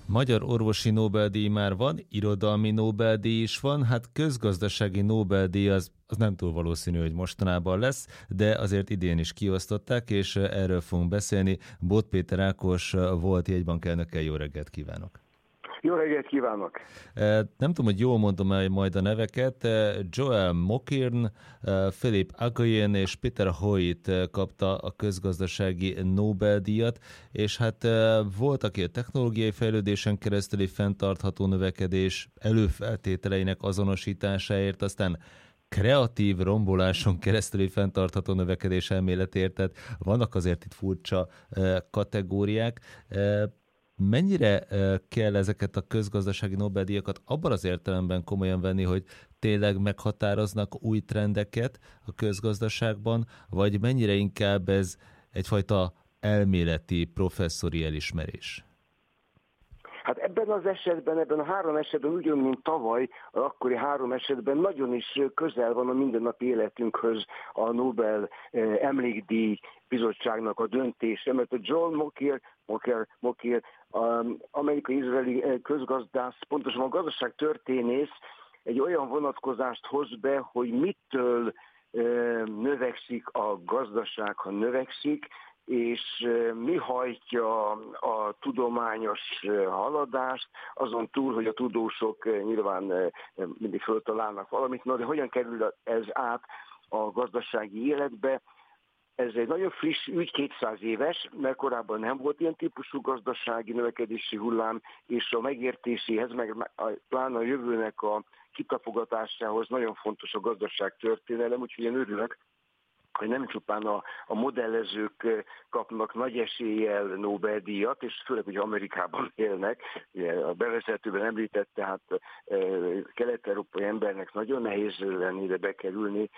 Magyar orvosi Nobel-díj már van, irodalmi Nobel-díj is van, hát közgazdasági Nobel-díj az nem túl valószínű, hogy mostanában lesz, de azért idén is kiosztották, és erről fogunk beszélni. Bot Péter Ákos volt jegybankelnökkel, jó reggelt kívánok! Jó reggelt kívánok! Nem tudom, hogy jól mondom el majd a neveket. Joel Mokyr, Philip Again és Peter Hoyt kapta a közgazdasági Nobel-díjat, és hát volt, aki a technológiai fejlődésen keresztüli fenntartható növekedés előfeltételeinek azonosításáért, aztán kreatív romboláson keresztüli fenntartható növekedés elméletért, tehát vannak azért itt furcsa kategóriák. Mennyire kell ezeket a közgazdasági Nobel-díjakat abban az értelemben komolyan venni, hogy tényleg meghatároznak új trendeket a közgazdaságban, vagy mennyire inkább ez egyfajta elméleti, professzori elismerés? Hát ebben az esetben, ebben a 3 esetben, ugyanúgy, mint tavaly, akkori 3 esetben nagyon is közel van a mindennapi életünkhöz a Nobel emlékdíj bizottságnak a döntése, mert a John Mokyr, amerikai-izraeli közgazdász, pontosan a gazdaságtörténész egy olyan vonatkozást hoz be, hogy mitől növekszik a gazdaság, ha növekszik, és mi hajtja a tudományos haladást, azon túl, hogy a tudósok nyilván mindig föltalálnak valamit, de hogyan kerül ez át a gazdasági életbe. Ez egy nagyon friss ügy, 200 éves, mert korábban nem volt ilyen típusú gazdasági növekedési hullám, és a megértéséhez, meg pláne a jövőnek a kitapogatásához nagyon fontos a gazdaságtörténelem, úgyhogy én örülök, hogy nem csupán a modellezők kapnak nagy eséllyel Nobel-díjat, és főleg, hogy Amerikában élnek. A bevezetőben említette, hát kelet-európai embernek nagyon nehéz lenne ide bekerülni.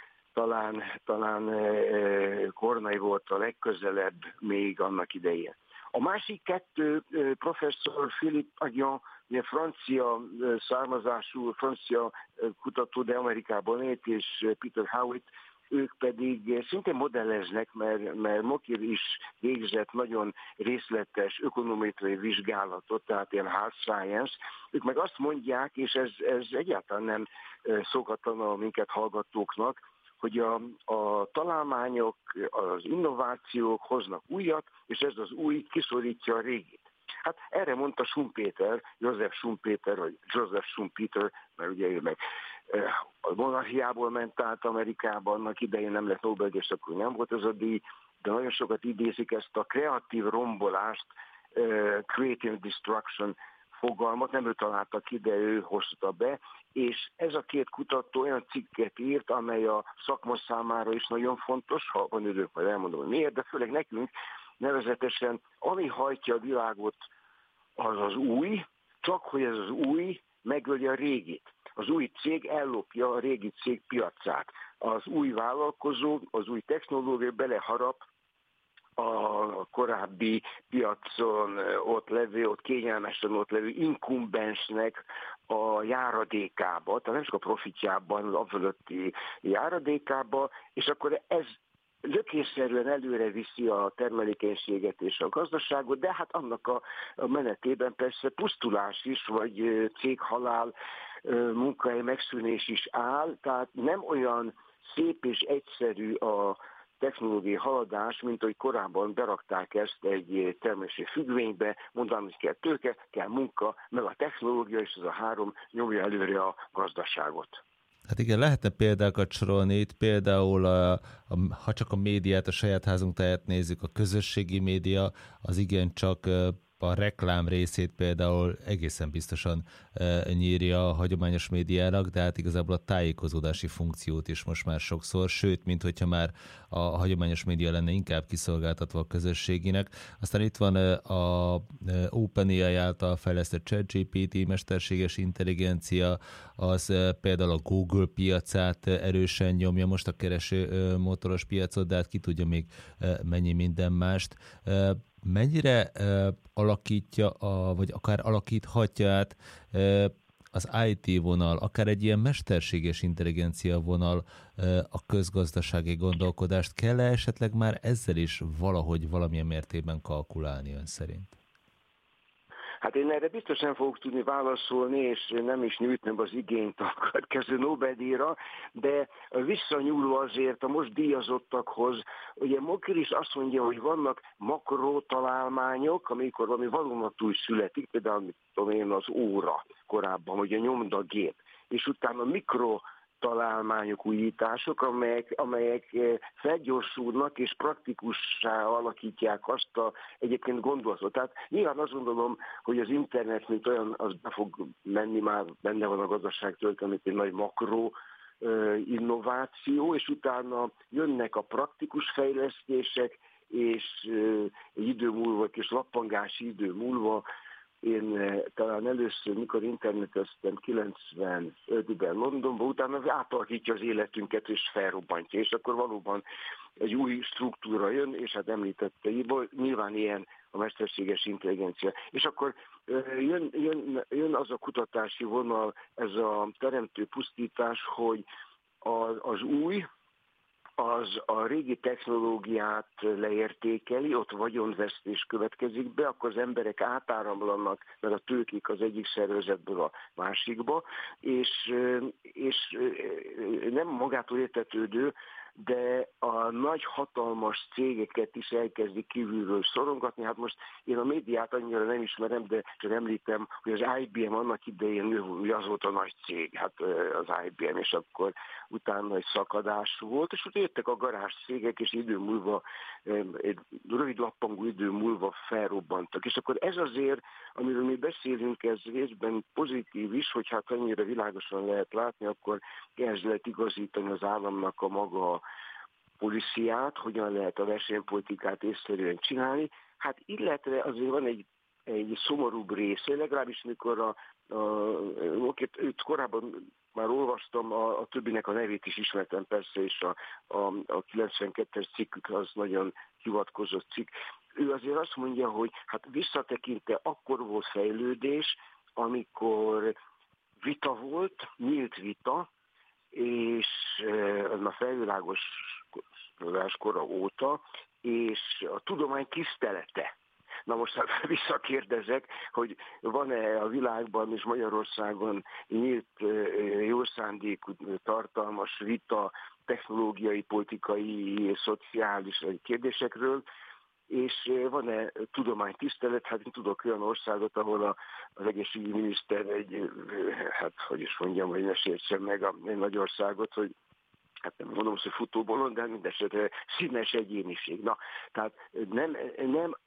Talán Kornai volt a legközelebb még annak idején. A másik 2 professzor, Philip Again, francia származású, francia kutató, de Amerikában élt, és Peter Howitt, ők pedig szintén modelleznek, mert Mokyr is végzett nagyon részletes ökonométriai vizsgálatot, tehát ilyen hard science. Ők meg azt mondják, és ez egyáltalán nem szokatlan a minket hallgatóknak, hogy a találmányok, az innovációk hoznak újat, és ez az új kiszorítja a régit. Hát erre mondta Schumpeter, Joseph Schumpeter, vagy Joseph Schumpeter, mert ugye ő meg a monarchiából ment át Amerikában, annak idején nem lett Nobel-díjas, akkor nem volt ez a díj, de nagyon sokat idézik ezt a kreatív rombolást, creative destruction fogalmat, nem ő találta ki, de ő hozta be, és ez a 2 kutató olyan cikket írt, amely a szakma számára is nagyon fontos, ha van idők, majd elmondom, hogy miért, de főleg nekünk, nevezetesen, ami hajtja a világot, az az új, csak hogy ez az új megöli a régit. Az új cég ellopja a régi cég piacát. Az új vállalkozó, az új technológia beleharap a korábbi piacon ott kényelmesen ott levő inkumbensnek a járadékába, tehát nem csak a profitjában, az afölötti járadékába, és akkor ez lökésszerűen előre viszi a termelékenységet és a gazdaságot, de hát annak a menetében persze pusztulás is, vagy céghalál, munkahely megszűnés is áll, tehát nem olyan szép és egyszerű a technológiai haladás, mint ahogy korábban berakták ezt egy termési függvénybe, mondanám, hogy kell tőke, kell munka, meg a technológia, és ez a 3 nyomja előre a gazdaságot. Hát igen, lehetne példákat sorolni itt, például ha csak a médiát, a saját házunk táját nézzük, a közösségi média az igencsak a reklám részét például egészen biztosan nyírja a hagyományos médiának, de hát igazából a tájékozódási funkciót is most már sokszor, sőt, mint hogyha már a hagyományos média lenne inkább kiszolgáltatva a közösséginek. Aztán itt van a OpenAI által fejlesztett ChatGPT, mesterséges intelligencia, az például a Google piacát erősen nyomja, most a kereső motoros piacot, de hát ki tudja még mennyi minden mást. Mennyire alakítja, vagy akár alakíthatja át az IT vonal, akár egy ilyen mesterséges intelligencia vonal a közgazdasági gondolkodást? Kell-e esetleg már ezzel is valahogy valamilyen mértékben kalkulálni ön szerint? Hát én erre biztos nem fogok tudni válaszolni, és nem is nyújtnám az igényt a következő Nobel-díjra, de visszanyúlva azért a most díjazottakhoz, ugye Moker is azt mondja, hogy vannak makrotalálmányok, amikor valami vadonatúj születik, például mit tudom én, az óra korábban, vagy a nyomdagép, és utána találmányok, újítások, amelyek felgyorsulnak és praktikussá alakítják azt a egyébként gondolatot. Tehát nyilván azt gondolom, hogy az internet, mint olyan, az be fog menni, már benne van a gazdaság történetében egy nagy makro innováció, és utána jönnek a praktikus fejlesztések, és egy idő múlva, és lappangási idő múlva, én talán először, mikor interneteztem 95-ben Londonban, utána átalakítja az életünket és felrobbantja, és akkor valóban egy új struktúra jön, és hát említette, nyilván ilyen a mesterséges intelligencia. És akkor jön az a kutatási vonal, ez a teremtő pusztítás, hogy az új, az a régi technológiát leértékeli, ott vagyonvesztés következik be, akkor az emberek átáramlanak, mert a tőkék az egyik szervezetből a másikba, és nem magától értetődő, de a nagy hatalmas cégeket is elkezdik kívülről szorongatni. Hát most én a médiát annyira nem ismerem, de csak említem, hogy az IBM annak idején az volt a nagy cég, hát az IBM, és akkor utána egy szakadás volt, és ott jöttek a garázs cégek, és idő múlva, egy rövid lappangó idő múlva felrobbantak. És akkor ez azért, amiről mi beszélünk, ez részben pozitív is, hogy hát annyira világosan lehet látni, akkor ehhez lehet igazítani az államnak a maga policiát, hogyan lehet a versenypolitikát észszerűen csinálni. Hát illetve azért van egy szomorúbb része, legalábbis mikor őt korábban már olvastam, a többinek a nevét is ismertem persze, és a 92-es cikkük az nagyon hivatkozott cikk. Ő azért azt mondja, hogy hát visszatekintve akkor volt fejlődés, amikor vita volt, nyílt vita, és a felvilágosodás kora óta, és a tudomány tisztelete. Na most hát visszakérdezek, hogy van-e a világban és Magyarországon nyílt jó szándékú, tartalmas vita technológiai, politikai, szociális kérdésekről, és van-e tudománytisztelet? Hát én tudok olyan országot, ahol az egészségügyi miniszter hogy ne sértsem meg egy nagy országot, hogy hát nem mondom, hogy futóbolon, de mindesetre színes egyéniség. Na, tehát nem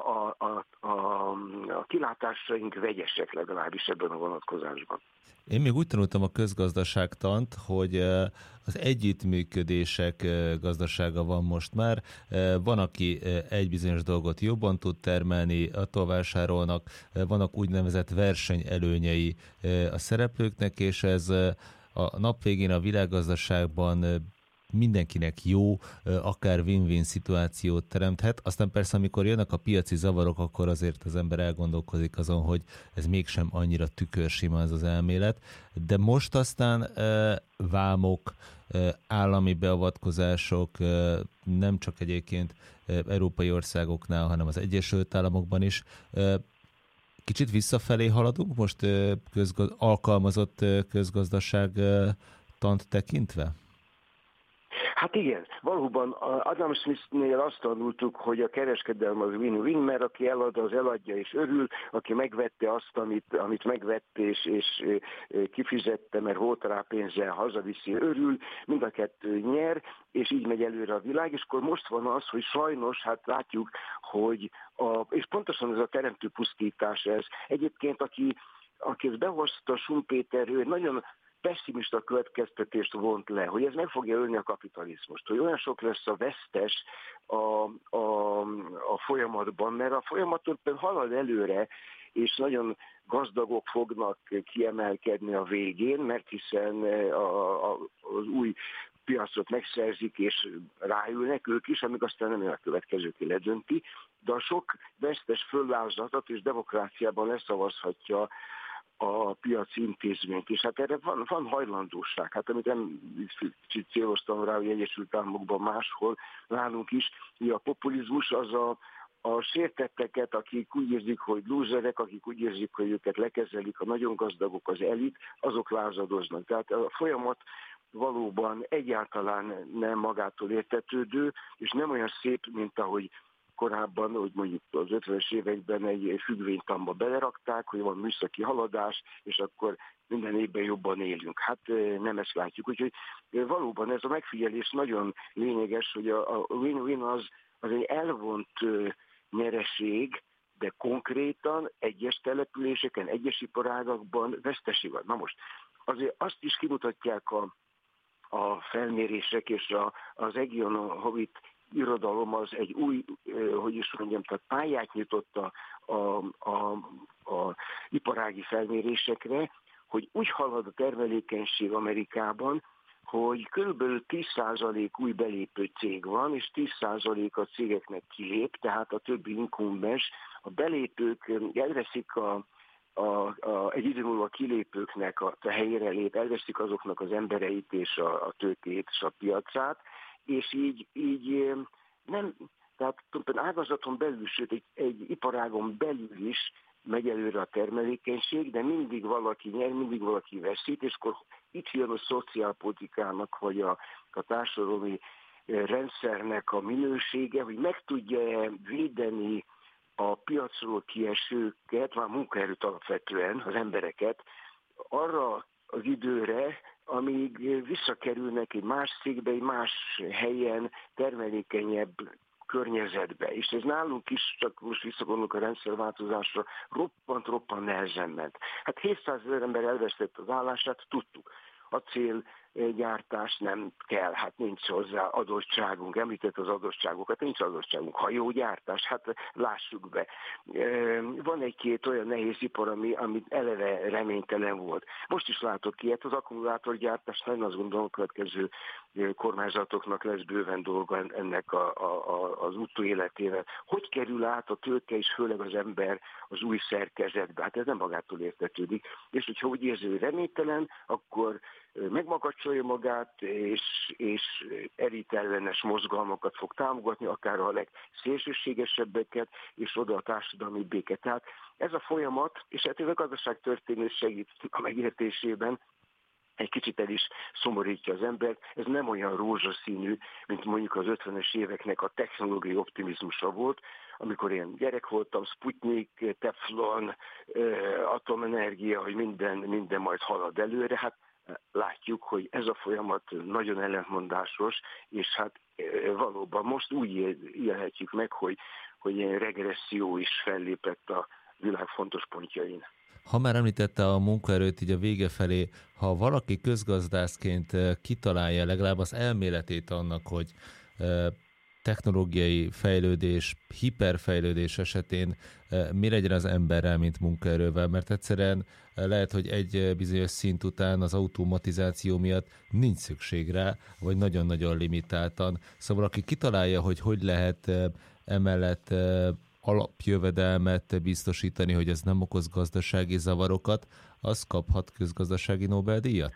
a kilátásaink vegyesek legalábbis ebben a vonatkozásban. Én még úgy tanultam a közgazdaságtant, hogy az együttműködések gazdasága van most már. Van, aki egy bizonyos dolgot jobban tud termelni, attól vásárolnak, vannak úgynevezett versenyelőnyei a szereplőknek, és ez a nap végén a világgazdaságban mindenkinek jó, akár win-win szituációt teremthet. Aztán persze, amikor jönnek a piaci zavarok, akkor azért az ember elgondolkozik azon, hogy ez mégsem annyira tükörsima ez az elmélet. De most aztán vámok, állami beavatkozások, nem csak egyébként európai országoknál, hanem az Egyesült Államokban is. Kicsit visszafelé haladunk most alkalmazott közgazdaságtant tekintve? Hát igen, valóban Adam Smith-nél azt tanultuk, hogy a kereskedelem az win-win, mert aki elad, az eladja és örül, aki megvette azt, amit megvett és kifizette, mert volt rá pénze, hazaviszi, örül, mind a kettő nyer, és így megy előre a világ, és akkor most van az, hogy sajnos, hát látjuk, hogy és pontosan ez a teremtő pusztítás ez. Egyébként, aki ezt behozta, Schumpeter, ő nagyon pessimista következtetést vont le, hogy ez meg fogja ölni a kapitalizmust, hogy olyan sok lesz a vesztes a folyamatban, mert a folyamaton halad előre, és nagyon gazdagok fognak kiemelkedni a végén, mert hiszen az új piacot megszerzik, és ráülnek ők is, amíg aztán nem a következő ki ledönti, de a sok vesztes föllázatot és demokráciában leszavazhatja a piaci intézményt, és hát erre van hajlandóság. Hát amit nem céloztam rá, hogy Egyesült Államokban máshol, nálunk is, hogy a populizmus az a sértetteket, akik úgy érzik, hogy lúzerek, akik úgy érzik, hogy őket lekezelik, a nagyon gazdagok, az elit, azok lázadoznak. Tehát a folyamat valóban egyáltalán nem magától értetődő, és nem olyan szép, mint ahogy korábban, hogy mondjuk az 50-es években egy függvénytamba belerakták, hogy van műszaki haladás, és akkor minden évben jobban élünk. Hát nem ezt látjuk. Úgyhogy valóban ez a megfigyelés nagyon lényeges, hogy a win-win az egy elvont nyereség, de konkrétan egyes településeken, egyes iparágakban veszteség van. Na most, azért azt is kimutatják a felmérések, és az Egyon Hovit irodalom az egy új, hogy is mondjam, tehát pályát nyitott a iparági felmérésekre, hogy úgy halad a termelékenység Amerikában, hogy körülbelül 10% új belépő cég van, és 10% a cégeknek kilép, tehát a többi inkumbens. A belépők elveszik egy idő múlva a kilépőknek a helyére lép, elveszik azoknak az embereit és a tőkét és a piacát, és így nem, tehát ágazaton belül, sőt egy iparágon belül is megy előre a termelékenység, de mindig valaki nyer, mindig valaki veszít, és akkor itt jön a szociálpolitikának, vagy a társadalmi rendszernek a minősége, hogy meg tudja védeni a piacról kiesőket, már munkaerőt alapvetően, az embereket, arra az időre, amíg visszakerülnek egy más cégbe, egy más helyen, termelékenyebb környezetbe. És ez nálunk is, csak most visszagondolok a rendszerváltozásra, roppant nehezen ment. Hát 700 000 ember elvesztett az állását, tudtuk. Acélgyártás nem kell, hát nincs hozzá adottságunk, említett az adottságokat, nincs adottságunk. Hajógyártás, hát lássuk be. Van egy-két olyan nehéz ipar, ami eleve reménytelen volt. Most is látok ilyet, az akkumulátorgyártás, nagyon azt gondolom, a következő kormányzatoknak lesz bőven dolga ennek az utóéletével. Hogy kerül át a tőke és főleg az ember az új szerkezetbe? Hát ez nem magától értetődik. És hogyha úgy érzi, hogy reménytelen, akkor megmakacsolja magát, és elitellenes mozgalmakat fog támogatni, akár a legszélsőségesebbeket, és oda a társadalmi béket. Tehát ez a folyamat, és hát ez a gazdaságtörténés segít a megértésében, egy kicsit el is szomorítja az embert. Ez nem olyan rózsaszínű, mint mondjuk az 50-es éveknek a technológiai optimizmusa volt, amikor én gyerek voltam, Sputnik, Teflon, atomenergia, hogy minden majd halad előre. Hát látjuk, hogy ez a folyamat nagyon ellentmondásos, és hát valóban most úgy élhetjük meg, hogy egy regresszió is fellépett a világ fontos pontjain. Ha már említette a munkaerőt így a vége felé, ha valaki közgazdászként kitalálja legalább az elméletét annak, hogy technológiai fejlődés, hiperfejlődés esetén mi legyen az emberrel, mint munkaerővel, mert egyszerűen lehet, hogy egy bizonyos szint után az automatizáció miatt nincs szükség rá, vagy nagyon-nagyon limitáltan. Szóval aki kitalálja, hogy lehet emellett alapjövedelmet biztosítani, hogy ez nem okoz gazdasági zavarokat, az kaphat közgazdasági Nobel-díjat?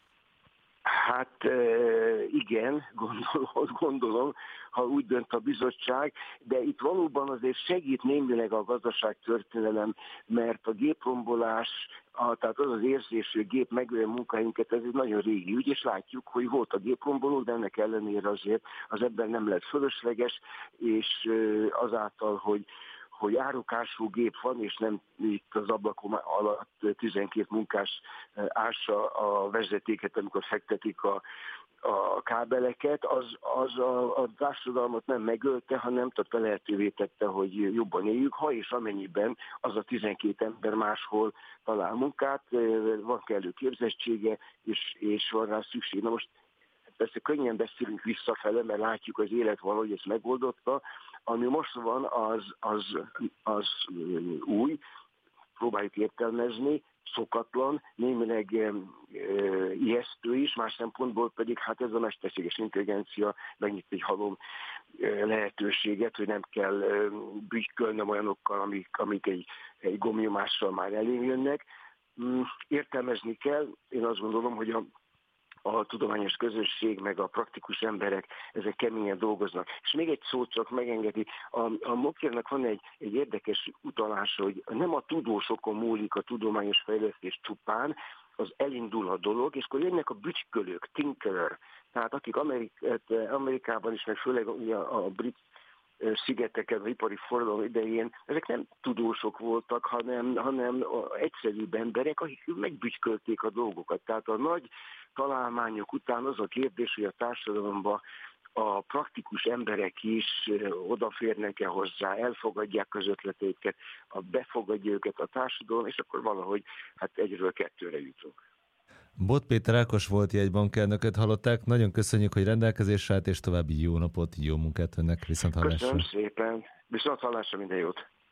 Hát igen, gondolom, ha úgy dönt a bizottság, de itt valóban azért segít némileg a gazdaságtörténelem, mert a géprombolás, tehát az érzés, hogy a gép megölje munkahelyünket, ez egy nagyon régi ügy, és látjuk, hogy volt a gépromboló, de ennek ellenére azért az ember nem lett fölösleges, és azáltal, hogy árukású gép van, és nem itt az ablakon alatt 12 munkás ássa a vezetéket, amikor fektetik a kábeleket, az a társadalmat nem megölte, hanem lehetővé tette, hogy jobban éljük, ha és amennyiben az a 12 ember máshol talál munkát, van kellő képzettsége, és van rá szükség. Na most persze könnyen beszélünk visszafele, mert látjuk az élet valahogy ezt megoldotta. Ami most van, az új, próbáljuk értelmezni, szokatlan, némileg ijesztő is, más szempontból pedig hát ez a mesterséges intelligencia megnyit egy halom lehetőséget, hogy nem kell bütykölnöm olyanokkal, amik egy gombnyomással már elém jönnek. Értelmezni kell, én azt gondolom, hogy a tudományos közösség, meg a praktikus emberek, ezek keményen dolgoznak. És még egy szót csak megengedi, a Mokérnak van egy érdekes utalása, hogy nem a tudósokon múlik a tudományos fejlesztés csupán, az elindul a dolog, és akkor jönnek a bütykölők, tinkerer, tehát akik Amerikában is, meg főleg a brit szigeteken, az ipari forradalom idején, ezek nem tudósok voltak, hanem egyszerűbb emberek, akik megbütykölték a dolgokat. Tehát a nagy találmányok után az a kérdés, hogy a társadalomban a praktikus emberek is odaférnek-e hozzá, elfogadják az ötleteiket, befogadja őket a társadalom, és akkor valahogy egyről kettőre jutunk. Bot Péter Ákos volt jegybankelnököt hallották. Nagyon köszönjük, hogy rendelkezésre állt, és további jó napot, jó munkát önnek. Viszonthallásra. Köszönöm szépen. Viszonthallásra, minden jót.